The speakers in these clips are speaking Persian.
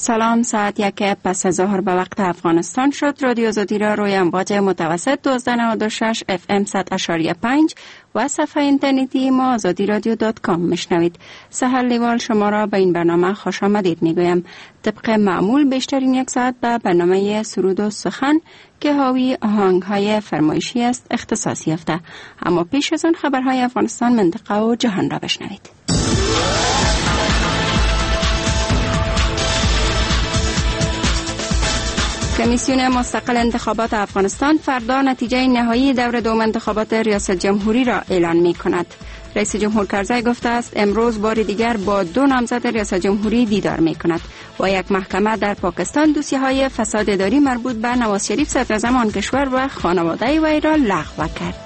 سلام، ساعت 1 پس از ظهر به وقت افغانستان شد. رادیو آزادی را روی امواج متوسط 1296 FM 100.5 و صفحه اینترنتی ما azadiradyo.com میشنوید. سحر لیوال شما را به این برنامه خوش آمدید میگویم. طبق معمول بیشترین یک ساعت به برنامه سرود و سخن که حاوی آهنگ‌های فرمایشی است اختصاص یافته. اما پیش از آن خبرهای افغانستان، منطقه و جهان را بشنوید. کمیسیون مستقل انتخابات افغانستان فردا نتیجه نهایی دور دوم انتخابات ریاست جمهوری را اعلان می کند. رئیس جمهور کرزی گفته است امروز بار دیگر با 2 نامزد ریاست جمهوری دیدار می کند و یک محکمه در پاکستان دوسیه‌های فساد اداری مربوط به نواز شریف صدراعظم آن کشور و خانواده وی را لغو کرد.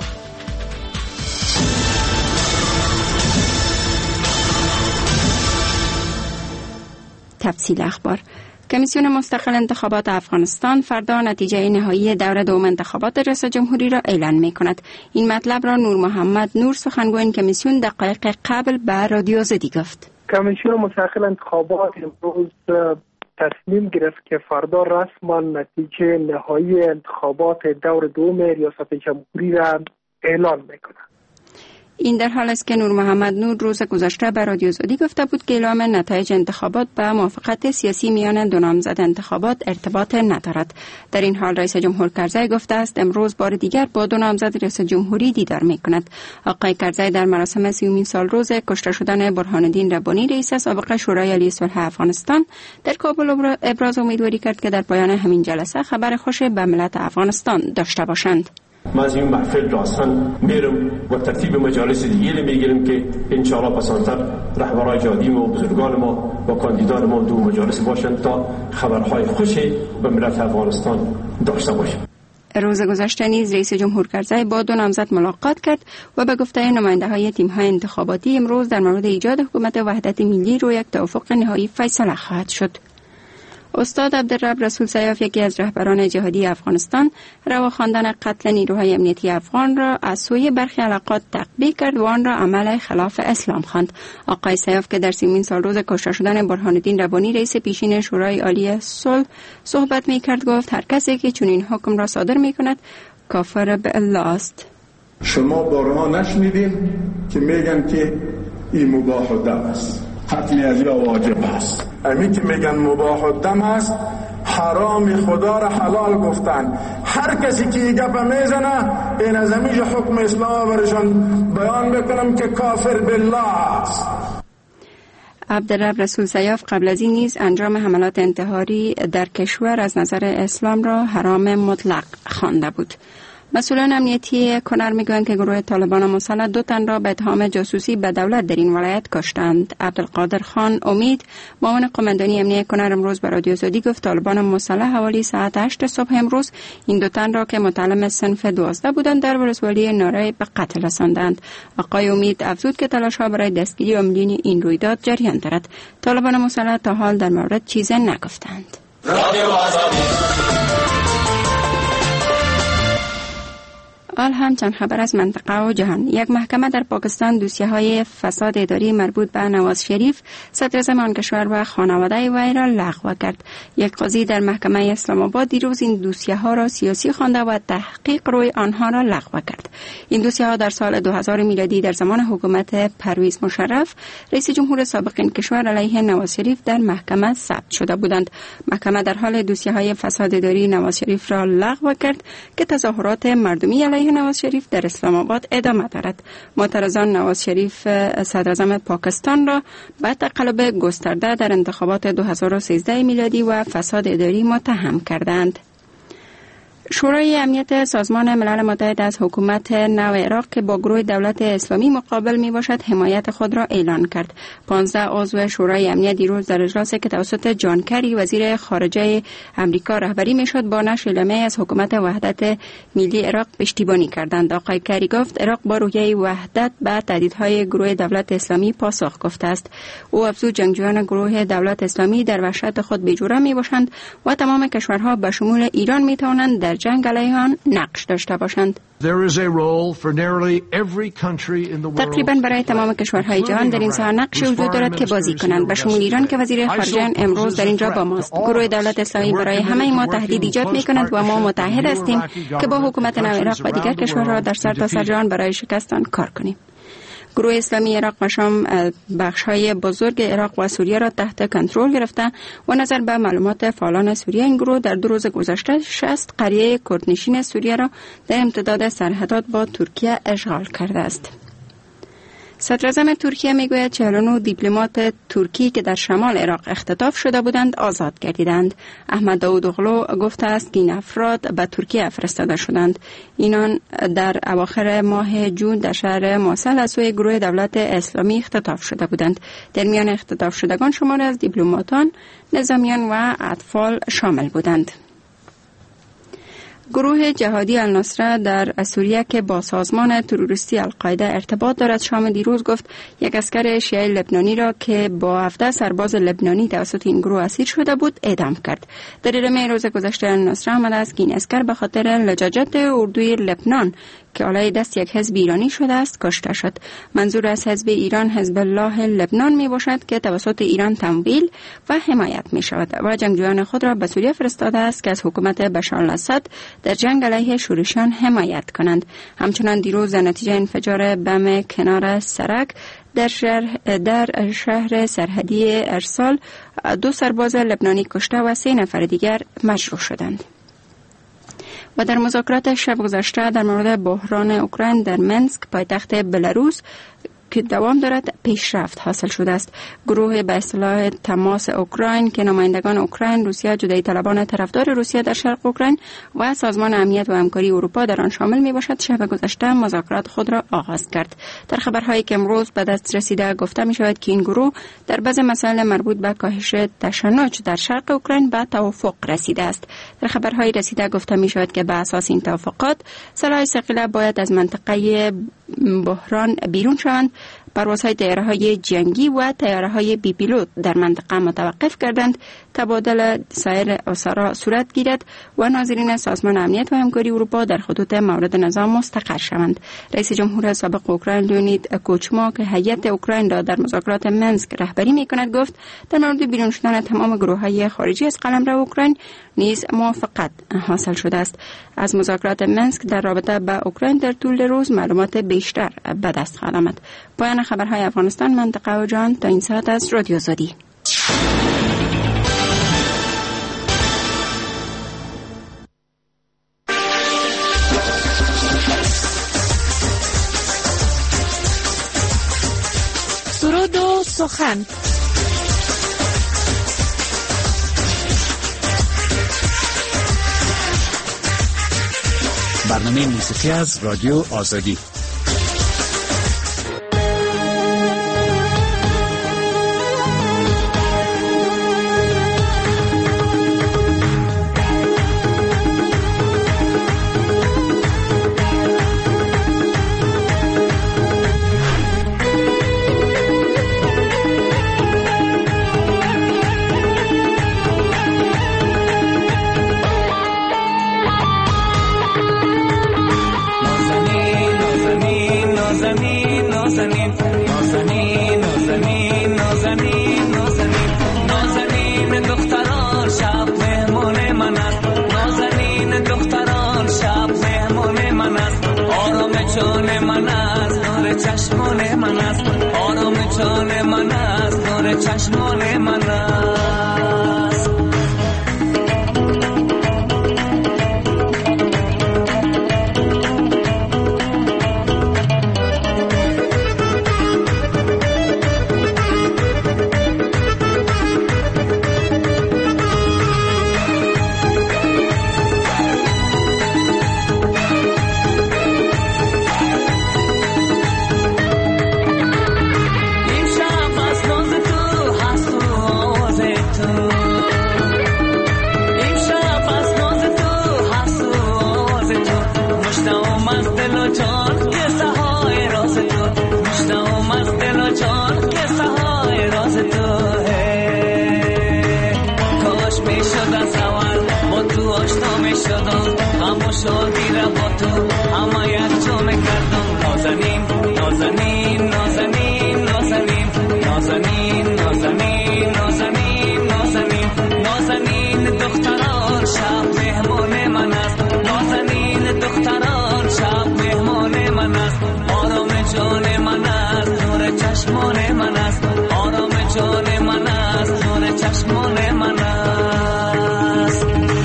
تفصیل اخبار. کمیسیون مستقل انتخابات افغانستان فردا نتیجه نهایی دور دوم انتخابات ریاست جمهوری را اعلان می کند. این مطلب را نور محمد نور، سخنگوی این کمیسیون، دقایق قبل به رادیو آزادی گفت. کمیسیون مستقل انتخابات امروز تصمیم گرفت که فردا رسما نتیجه نهایی انتخابات دور دوم ریاست جمهوری را اعلان می کند. این در حال است که نور محمد نور روز گذشته به رادیو آزادی گفته بود که اعلام نتایج انتخابات به موافقت سیاسی میان 2 نامزد انتخابات ارتباط ندارد. در این حال رئیس جمهور کرزی گفته است امروز بار دیگر با 2 نامزد ریاست جمهوری دیدار می کند. آقای کرزی در مراسم 30 سالروز کشته شدن برهان الدین ربانی رئیس سابق شورای عالی صلح افغانستان در کابل ابراز امیدواری کرد که در پایان همین جلسه خبر خوش به ملت افغانستان داشته باشند. ما از این محفل را اصلا میرم و ترتیب مجالس دیگه میگیرم که انشاءالله پسانتر رهبرای جادی ما و بزرگان ما و کاندیدان ما 2 مجالس باشند تا خبرهای خوشی به ملت افغانستان داشته باشند. روز گذشته نیز رئیس جمهور کرزی با 2 نامزد ملاقات کرد و به گفته نماینده‌های تیم‌های انتخاباتی امروز در مورد ایجاد حکومت وحدت ملی روی یک توافق نهایی فیصله خواهد شد. استاد عبدالرب رسول سیاف، یکی از رهبران جهادی افغانستان، روا خواندن قتل نیروهای امنیتی افغان را از سوی برخی علاقات تقبیح کرد و آن را عمل خلاف اسلام خواند. آقای سیاف که در 30 سالروز کشته شدن برهان الدین ربانی رئیس پیشین شورای عالی صلح صحبت می‌کرد گفت هر کسی که چنین حکم را صادر می‌کند کافر به الله است. شما بارها نشنیدین که میگن که این مباح الدم است، قتل از یا واجب است. امی که میگن مباح الدم است، حرام خدا را حلال گفتن. هر کسی که این گپ میزنه این از همیشه حکم اسلام برشان بیان میکنم که کافر بالله است. عبدالرب رسول سیاف قبل از این نیز انجام حملات انتحاری در کشور از نظر اسلام را حرام مطلق خوانده بود. مسئولان امنیتی کنر میگویند که گروه طالبان مسلح 2 تن را به اتهام جاسوسی به دولت در این ولایت کشتند. عبدالقادر خان امید، معاون قماندانی امنیتی کنر، امروز به رادیو آزادی گفت طالبان مسلح حوالی ساعت 8 صبح امروز این 2 تن را که متعلم صنف 12 بودند در ولسوالی ناره به قتل رساندند. آقای امید افزود که تلاش‌ها برای دستگیری عاملین این رویداد جریان دارد. طالبان مسلح تا حال در مورد چیزی نگفتند. حال هم چند خبر از منطقه و جهان. یک محکمه در پاکستان دوسیه‌های فساد اداری مربوط به نواز شریف صدراعظم آن کشور و خانواده وی را لغو کرد. یک قاضی در محکمه اسلام آباد دیروز این دوسیه‌ها را سیاسی خوانده و تحقیق روی آنها را لغو کرد. این دوسیه‌ها در سال 2000 میلادی در زمان حکومت پرویز مشرف رئیس جمهور سابق این کشور علیه نواز شریف در محکمه ثبت شده بودند. محکمه در حال دوسیه‌های فساد اداری نواز شریف را لغو کرد که تظاهرات مردمی علیه نواز شریف در اسلام آباد ادامه دارد. معترضان نواز شریف صدراعظم پاکستان را به تقلب گسترده در انتخابات 2013 میلادی و فساد اداری متهم کردند. شورای امنیت سازمان ملل متحد از حکومت نو عراق که با گروه دولت اسلامی مقابل می باشد حمایت خود را اعلان کرد. 15 عضو شورای امنیت دیروز در اجلاسی که توسط جان کری وزیر خارجه امریکا رهبری می شد با نشر اعلامیه از حکومت وحدت ملی عراق پشتیبانی کردند. آقای کری گفت عراق با روحیه وحدت به تهدیدهای گروه دولت اسلامی پاسخ گفته است. او افزود جنگجویان گروه دولت اسلامی در وحشت خود بی‌جرأت می باشند و تمام کشورها به شمول ایران می توانند در جنگ علیه آن نقش داشته باشند. تقریبا برای تمام کشورهای جهان در این ساحه نقش وجود دارد که بازی کنند، به شمول ایران که وزیر خارجه امروز در اینجا با ماست. گروه دولت اسلامی برای همه ما تهدید ایجاد می‌کند و ما متحد هستیم که با حکومت نو عراق و دیگر کشورها در سرتاسر جهان برای شکست آن کار کنیم. گروه اسلامی عراق و شام بخش‌های بزرگ عراق و سوریه را تحت کنترل گرفته و نظر به معلومات فعالان سوریه این گروه در 2 روز گذشته 60 قریه کردنشین سوریه را در امتداد سرحدات با ترکیه اشغال کرده است. صدراعظم ترکیه میگوید 49 دیپلمات ترکی که در شمال عراق اختطاف شده بودند آزاد گردیدند. احمد داوودوغلو گفته است که این افراد به ترکیه فرستاده شدند. اینان در اواخر ماه جون در شهر موصل از سوی گروه دولت اسلامی اختطاف شده بودند. در میان اختطاف شدگان شماری از دیپلماتان، نظامیان و اطفال شامل بودند. گروه جهادی النصره در سوریه که با سازمان تروریستی القاعده ارتباط دارد شام دیروز گفت یک اسکر شیعه لبنانی را که با 17 سرباز لبنانی توسط این گروه اسیر شده بود اعدام کرد. در ادامه روز گذشته النصره آمده است که این اسکر به خاطر لجاجت اردوی لبنان که علیه دست یک حزب ایرانی شده است کشته شد. منظور از حزب ایران حزب الله لبنان می باشد که توسط ایران تمویل و حمایت می شود و جنگجویان خود را به سوریه فرستاده است که از حکومت بشار الاسد در جنگ علیه شورشیان حمایت کنند. همچنان دیروز در نتیجه انفجار بم کنار سرک در شهر سرحدی ارسال 2 سرباز لبنانی کشته و 3 نفر دیگر مجروح شدند. و در مذاکرات شب گذشته در مورد بحران اوکراین در منسک پایتخت بلاروس که دوام دارد پیشرفت حاصل شده است. گروه به اصطلاح تماس اوکراین که نمایندگان اوکراین، روسیه، جدایی طلبان طرفدار روسیه در شرق اوکراین و سازمان امنیت و همکاری اروپا در آن شامل می باشد شب گذشته مذاکرات خود را آغاز کرد. در خبرهایی که امروز به دست رسیده گفته می شود که این گروه در بعض مسائل مربوط به کاهش تشنج در شرق اوکراین به توافق رسیده است. در خبرهای رسیده گفته می شود که به اساس این توافقات سلاح ثقیله باید از منطقه بحران بیرون شوند. پروازهای طیاره‌های جنگی و طیاره‌های بی پیلوت در منطقه متوقف کردند. تبادل سایر اسرا صورت گیرد و ناظرین سازمان امنیت و همکاری اروپا در خطوط مورد نظام مستقر شوند. رئیس جمهور سابق اوکراین لئونید کوچما که هیئت اوکراین را در مذاکرات منسک رهبری می‌کند گفت در مورد بیرون شدن تمام گروه‌های خارجی از قلمرو اوکراین نیز موافقت حاصل شده است. از مذاکرات منسک در رابطه با اوکراین در طول روز معلومات بیشتر به دست خواهد آمد. پایان خبرهای افغانستان، منطقه و جهان تا این ساعت از رادیو آزادی. سرود و سخن. برنامه موسیقی از رادیو آزادی. نازنین نازنین نازنین نازنین نازنین دختران شب مهمان من است نازنین دختران شب مهمان من است آرام جان من است نور چشمان من است آرام جان من است نور چشمان من است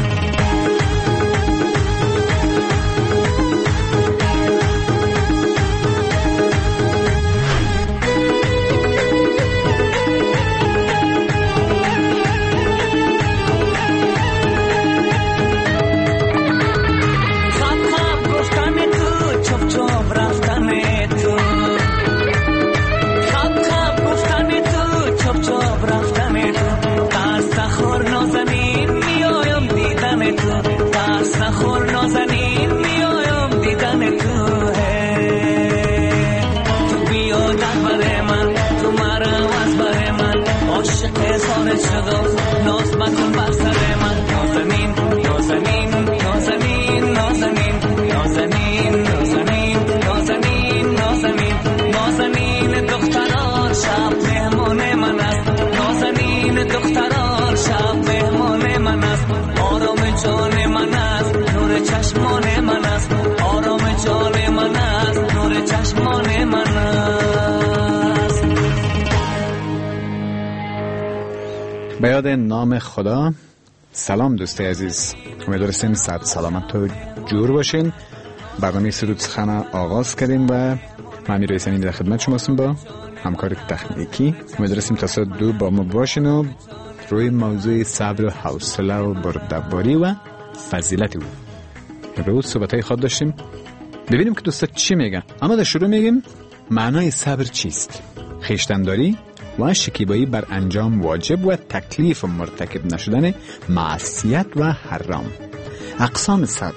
به یاد نام خدا. سلام دوستای عزیز، امیدوارم صحت سلامت و جور باشین. برنامه سرود سخن آغاز کردیم و من امیر رئیسانی در خدمت شما هستم با همکار تکنیکی. امیدوارم تا ساعت 2 با ما باشین و روی موضوع صبر و حوصله و بردباری و فضیلت او امروز صحبتای خود داشتیم. ببینیم که دوستا چی میگن. اما در شروع میگیم معنای صبر چیست؟ خویشتن‌داری و شکیبایی بر انجام واجب و تکلیف مرتکب نشدن معصیت و حرام. اقسام صبر: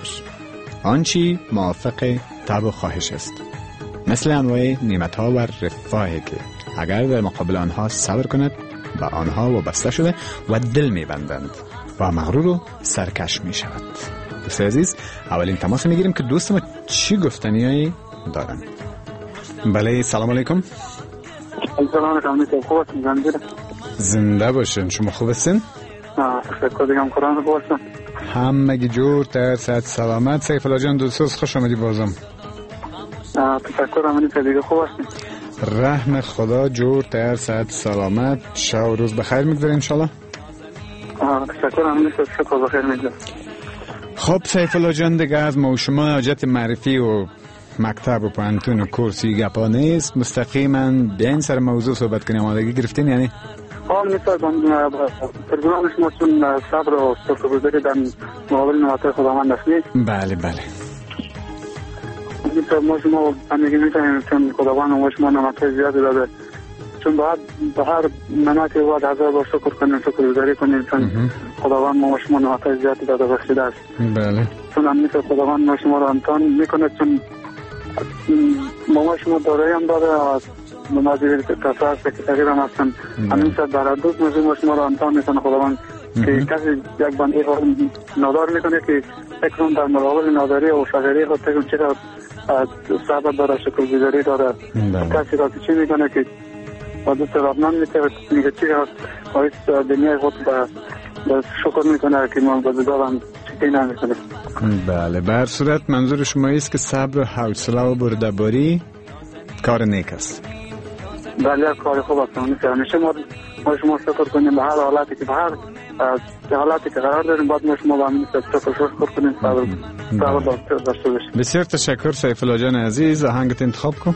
آنچه موافق طبع و خواهش است، مثل انواع نعمت‌ها و رفاهی که اگر در مقابل آنها صبر کند به آنها وابسته شده و دل می‌بندند و مغرور و سرکش می‌شود. دوست عزیز، اولین تماس می‌گیریم که دوست ما چی گفتنیایی دارن. بله، سلام علیکم. سلام علیکم. خوب هستین؟ زنده باشین. شما خوب هستین؟ تشکر دیگم. قرآن خوب هستین؟ همگی جور در صحت سلامت. سیف الله جان دوستوز خوش آمدی بازم. تشکر. همینی دیگه خوب هستین؟ رحم خدا جور در صحت سلامت. شب و روز بخیر میگذره انشالله. تشکر. همینی شکر بخیر میگذره. خب سیف الله جان دیگه از ما و شما حاجت معرفی و مکتب و پانتون و کورسی گپا نیست، مستقیما بیاین سر موضوع صحبت کنیم. آمادگی گرفتین یعنی؟ مثلا پرگرام شما چون صبر و سرکوبگذاری در مقابل نعمت‌های خداوند است. بله بله. ما شما همگی می‌فهمیم چون خداوند ما شما نعمت‌های زیادی داده، چون باید به هر نعمتی باید هزار بار شکر کنیم، شکرگزاری کنیم، چون خداوند ما شما نعمت‌های زیادی داده بخشیده است. بله. چون همین خداوند ما شما را امتحان می‌کنه، چون ما شما دارایی هم داره و نمازی تصاعد که تغییر هم هستن. همین سر در دوست ما شما را امتحان میکنه خداوند که کسی یک بنده نادار میکنه که فکرم در مقابل ناداری و فقیری خود فکرم چقدر صبر داره، شکرگزاری داره. کسی را که چی میکنه که با دوست رابنان میگه چقدر باید دنیای خود به شکر میکنه که من با دادم چی نمیکنه. بله، به هر صورت منظور شما است که صبر و حوصله و بردباری کار نیک است. بله، کار خوب است. همیشه ما شما شکر کنیم به هر حالتی که به هر حالتی که قرار داریم، باید ما شما به همین شکر کنیم، صبر داشته باشیم. بسیار تشکر سیف الله جان عزیز. آهنگت انتخاب کن.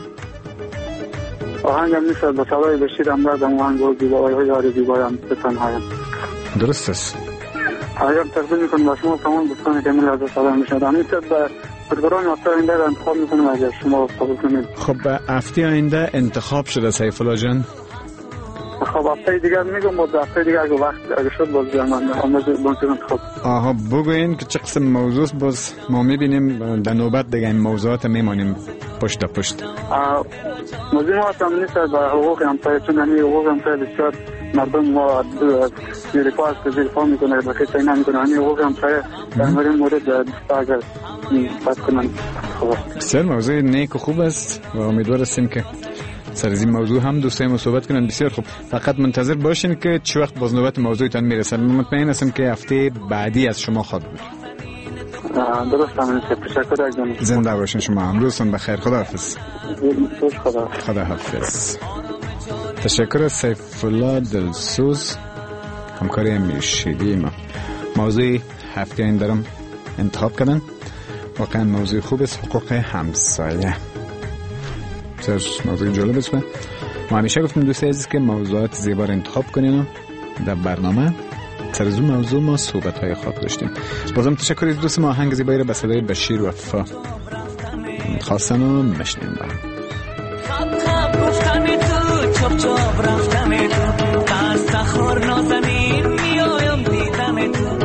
آهنگم نیست با صدای بشیر امرد آهنگ و زیبایی های یاری زیبایم به تنهایم. درست است. اگر تقدیم میکنم با شما تمام دوستانی که من لحظه سلام میشد همین به پروگرام هفته آینده را انتخاب میکنم اگر شما قبول کنید. خب به هفته آینده انتخاب شده سیف الله جان. خب هفته دیگر میگم، با هفته دیگر اگه وقت اگه شد باز بیان من انتخاب. آها، بگوین که چه قسم موضوع باز ما میبینیم در نوبت دیگه این موضوعات میمانیم پشت تا پشت. موضوع ما هم نیست با حقوق همسایه، چون همین حقوق همسایه بسیار مردم ما زیر پا است که زیر پا میکنه و کسی نمیکنه. همین حقوق همسایه در مورد اگر بحث کنن. بسیار موضوع نیک و خوب است و امیدوار هستیم که سر از این موضوع هم دوستای ما صحبت کنن. بسیار خوب، فقط منتظر باشین که چه وقت باز نوبت موضوعتان میرسه. مطمئن هستم که هفته بعدی از شما خواهد بود. درست همین. تشکر جان. زنده باشین شما. امروزتون بخیر. خداحافظ. خداحافظ. تشکر از سیف الله دلسوز، همکار همیشگی ما. موضوع هفته این دارم انتخاب کردن. واقعا موضوع خوب است، حقوق همسایه. بسیار موضوع جالب است. ما همیشه گفتیم دوستای عزیز که موضوعات زیبا انتخاب کنین و در برنامه سر از اون موضوع ما صحبت‌های خواب داشتیم. بازم تشکر از دوست ما. آهنگ زیبایی را به صدای بشیر وفا خواستن و مشنیم با خواب گفتن تو، چپ چپ رفتن تو، دست خور نازنین میایم دیدن تو.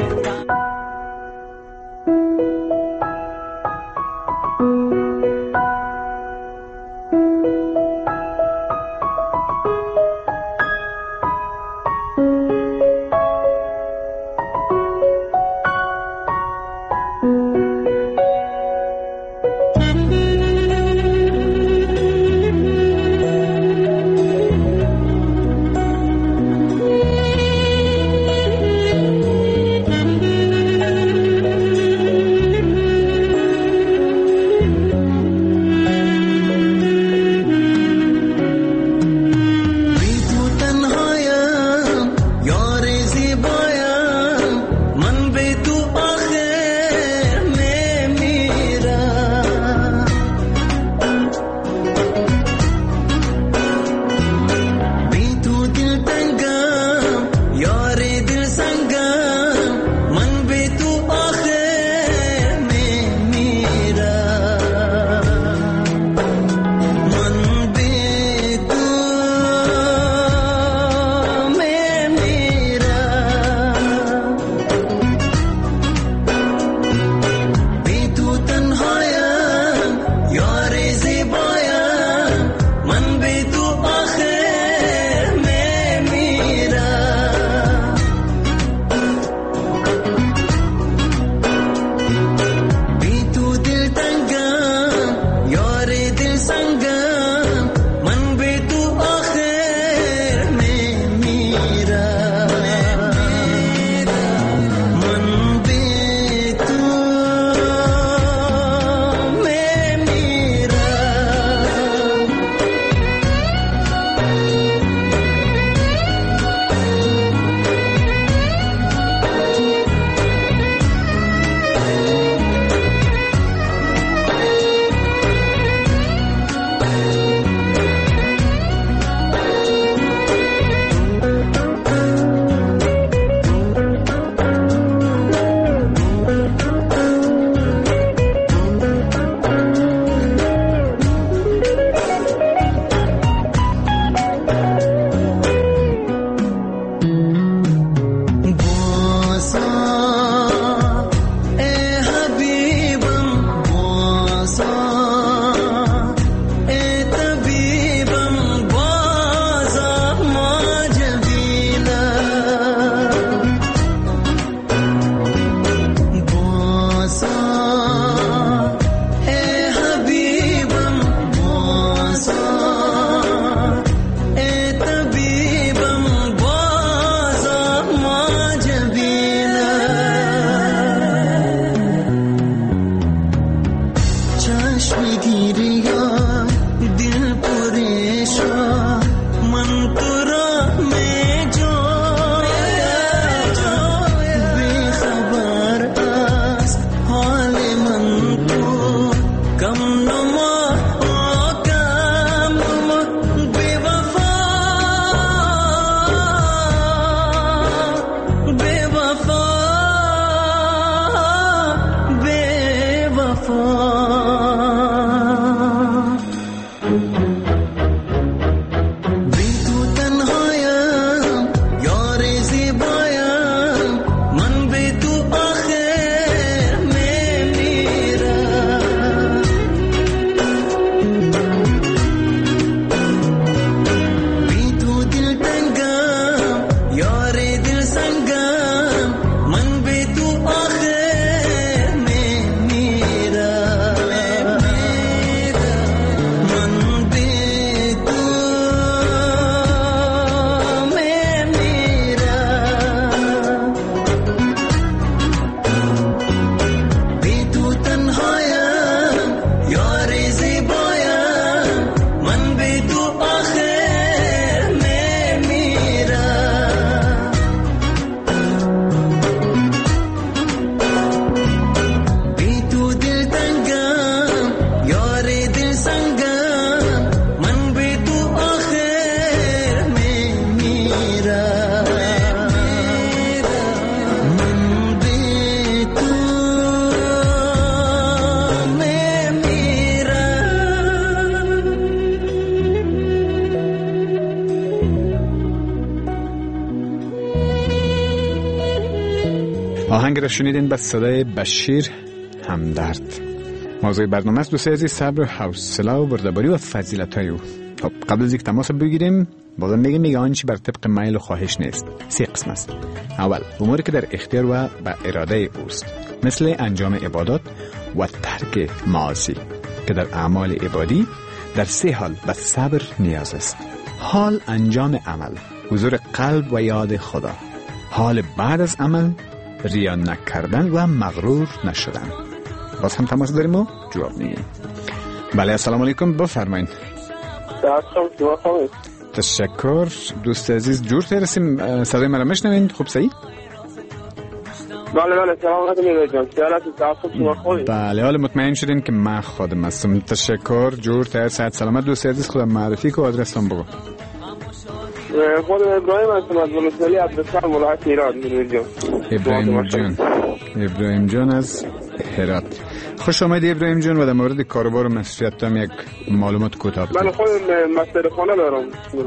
آهنگ را شنیدین به صدای بشیر همدرد. موضوع برنامه است دوستان عزیز صبر و حوصله و بردباری و فضیلت‌های او. خب قبل از اینکه تماس بگیریم بازم میگه آنچه بر طبق میل و خواهش نیست. 3 قسم است. اول اموری که در اختیار و به اراده اوست، مثل انجام عبادات و ترک معاصی که در اعمال عبادی در 3 حال به صبر نیاز است. حال انجام عمل، حضور قلب و یاد خدا. حال بعد از عمل، ریا نکردن و مغرور نشدن. باز هم تماس داریم و جواب میگیم. بله السلام علیکم، بفرمایید. تشکر دوست عزیز، جور ترسیم صدای مرا میشنوین؟ خوب صحیح؟ بله سلام علیکم. بله حالا مطمئن شدین که من خودم هستم. تشکر، جور تر، صحت سلامت. دوست عزیز خودم معرفی که آدرستان بگو. خودم ابراهیم هستم از ولسوالی عبدالسلام ولایت هرات. ابراهیم جان از هرات. خوش آمدید ابراهیم جان. و در مورد کاروبار و مسئولیت هم یک معلومات کوتاه. من خودم مستر خانه دارم.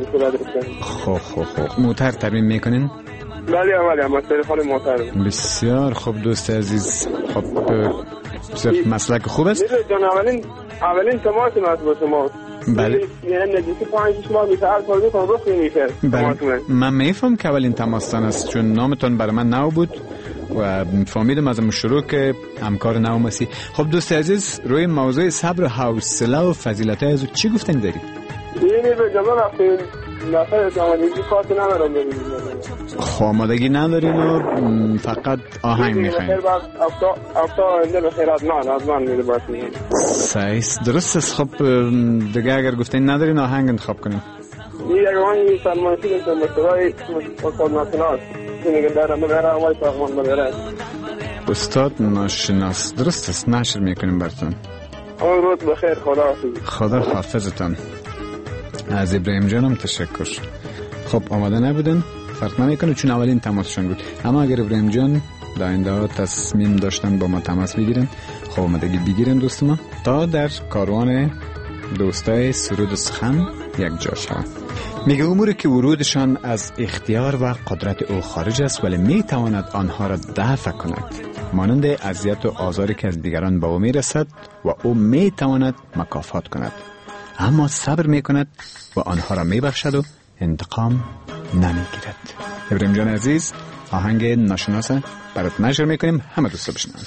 خب موتر ترمیم میکنین؟ بله مستر خانه موتر. بسیار خوب دوست عزیز. خب بسیار مسلک خوب است. جان اولین تماس است با شما. بله. یعنی نزدیک 5-6 ماه میشه هر کاری کنم رخ نمیشه. بله. من میفهم که اولین تماستان است چون نامتون برای من نو بود و فهمیدم از شروع که همکار نو مسی. خب دوست عزیز روی موضوع صبر و حوصله و فضیلت از چی گفتن داری؟ یعنی به جمع رفتیم نفر زمانی کارت ندارم ببینیم. خب آمادگی نداریم و فقط آهنگ میخوایم. افتا انده بخیرات نه از من میده باشیم. صحیح درست است. خب دیگه اگر گفتین ندارین آهنگ انتخاب کنیم. یک آهنگ سلمانشی داشتم بسرای استاد ناشناس میگه در وای ساختمان مداره. استاد ناشناس درست است، نشر میکنیم براتون. روز بخیر، خدا حافظتان. از ابراهیم جانم تشکر. خب آماده نبودن فرق نمیکنه چون اولین تماسشون بود، اما اگر ابراهیم جان در آینده تصمیم داشتن با ما تماس بگیرن خب آمادگی بگیرن دوست ما تا در کاروان دوستای سرود سخن یک جا شوند. میگه اموری که ورودشان از اختیار و قدرت او خارج است ولی میتواند آنها را دفع کند، مانند اذیت و آزاری که از دیگران به او میرسد و او میتواند مکافات کند، اما صبر میکند و آنها را میبخشد و انتقام نمیگیرد. ابراهیم جان عزیز آهنگ ناشناسه برات نشر میکنیم، همه دوستا بشنوند.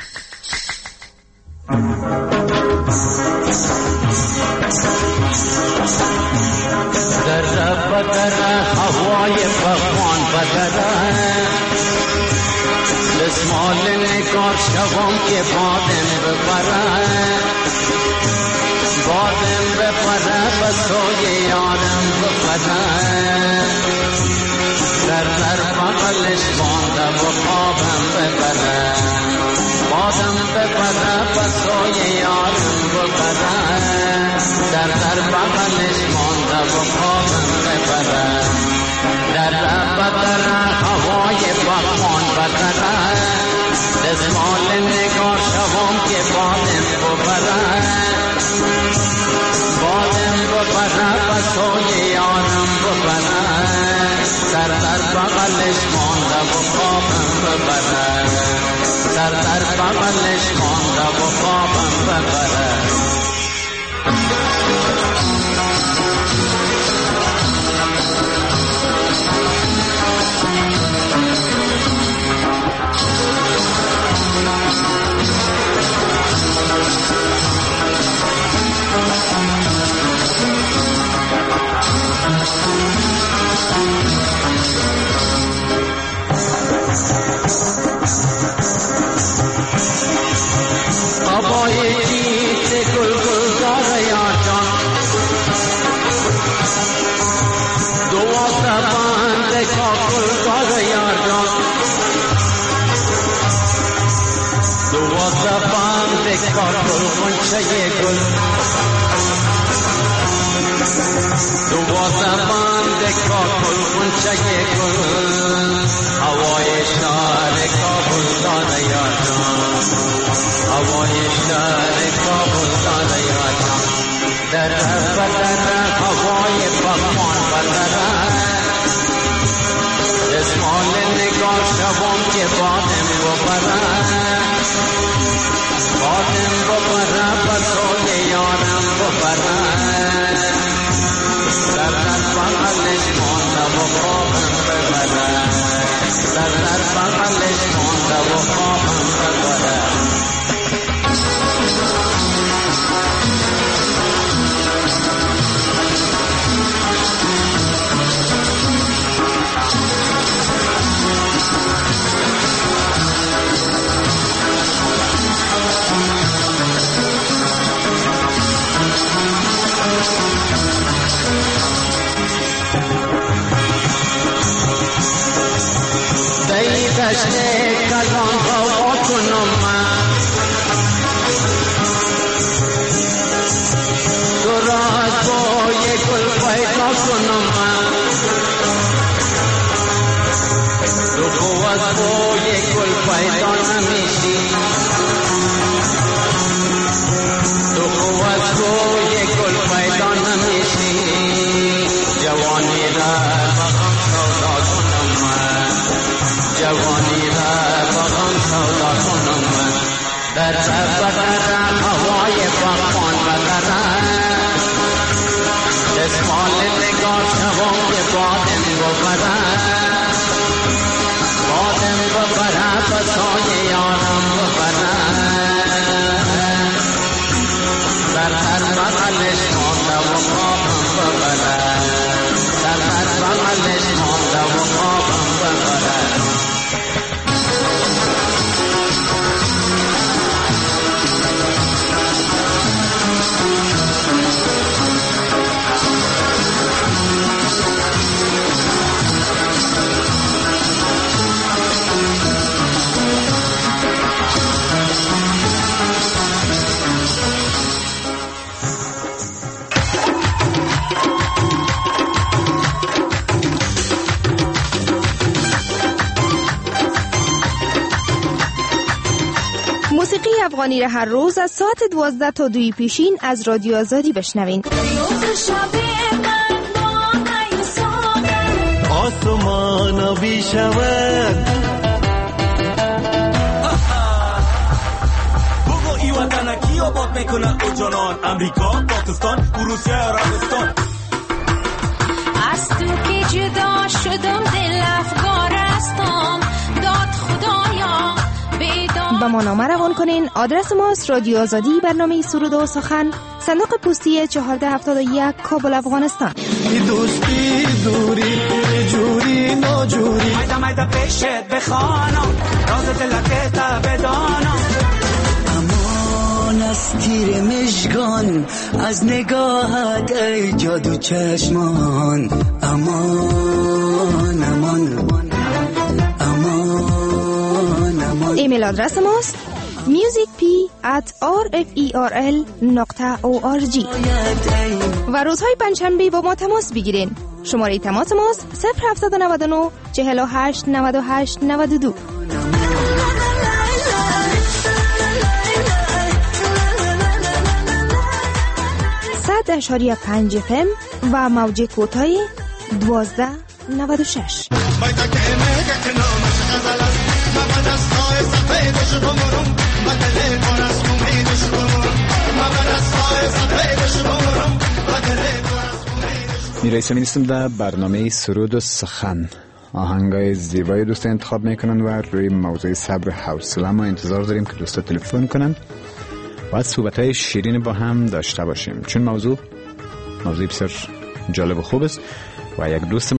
در بدر هوای بخوان بدر بسمال نگار شوام که بادم بپره بسوی یارم بپره در بغلش مانده و خوابم بپره بادم بپره بسوی یارم بپره در بغلش مانده و خوابم بپره در بدر هوای بخوان بدره دزمال نگار شوام که بادم بپره بسوی یارم بپره در بغلش مانده و خوابم بپره در بغلش مانده و خوابم بپره شوام که بادم ببرد بادم ببرد بسای یارم ببرد در بغلش مانده و خوابم ببرد در بغلش مانده و خوابم ببرد دشته کلان هوا کنم من تو را از بوی گل پیدا کنم من تو از بوی گل پیدا نمیشی تو از بوی گل پیدا نمیشی جوانی را بغم سودا کنم من جوانی را بغم سودا کنم من در بغرم هوای بغمان بغرم دستمال نگاه شوام که بادم ببرم بادم ببرم بسای یارم ببرم در هر بغلش مانده و خوابم ببرم در هر بغلش مانده و خوابم ببرم موسیقی افغانی را هر روز از ساعت 12 تا 2 پیشین از رادیو آزادی بشنوین. آسمان آبی شود بگو ای وطن کی آباد میکنه او جانان امریکا پاکستان روسیه عربستان از تو که جدا شدم دل افگارستم داد خدایا با ما نامه روان کنین. آدرس ماست رادیو آزادی برنامه سرود و سخن صندوق پستی 1471 کابل افغانستان. دوستی دوری جوری ناجوری مایده مایده پیشت بخوانم راز دلت تا بدانم امان از تیر مشگان از نگاهت ای جادو چشمان امان امان امان. ایمیل آدرس ماست musicp@rferl.org و روزهای پنجشنبه با ما تماس بگیرین. شماره تماس ماست 0799 48 98 92. .5 FM و موج کوتاه 1296. میرسیم در برنامه سرود و سخن. آهنگای زیبای دوست انتخاب میکنن و روی موضوع صبر حوصله ما انتظار داریم که دوستا تلفن کنن و صحبت‌های شیرین با هم داشته باشیم، چون موضوع بسیار جالب و خوب است و یک دوست